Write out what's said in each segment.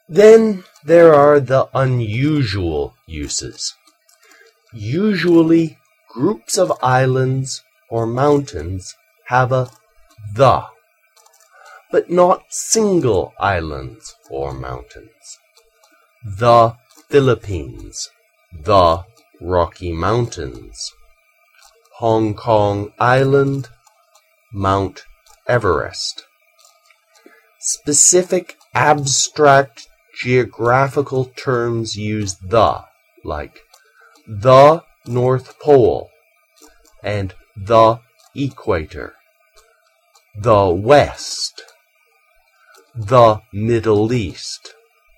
Then there are the unusual uses. Usually, groups of islands or mountains have a the, but not single islands or mountains. The Philippines, the Rocky Mountains, Hong Kong Island, Mount Everest. Specific abstract geographical terms use the, like the North Pole and the Equator, the West, the Middle East.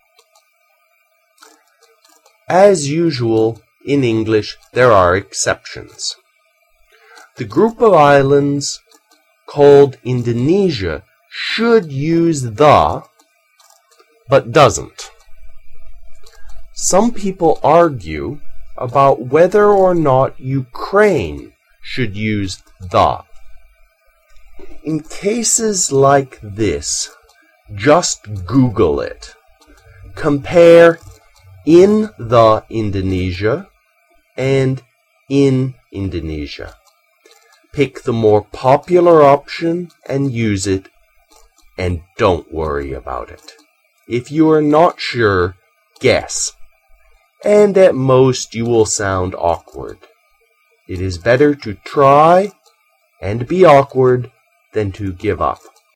As usual, in English, there are exceptions. The group of islands called Indonesia should use the, but doesn't. Some people argue about whether or not Ukraine should use the. In cases like this, just Google it. Compare in the Indonesia and in Indonesia. Pick the more popular option and use it, and don't worry about it. If you are not sure, guess, and at most you will sound awkward. It is better to try and be awkward than to give up.